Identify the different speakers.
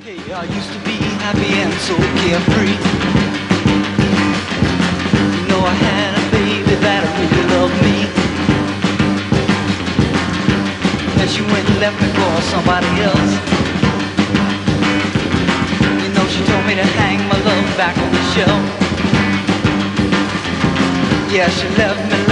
Speaker 1: Hey, I used to be happy and so carefree. You know I had a baby that really loved me. And she went and left me for somebody else. You know she told me to hang my love back on the shelf. Yeah, she left me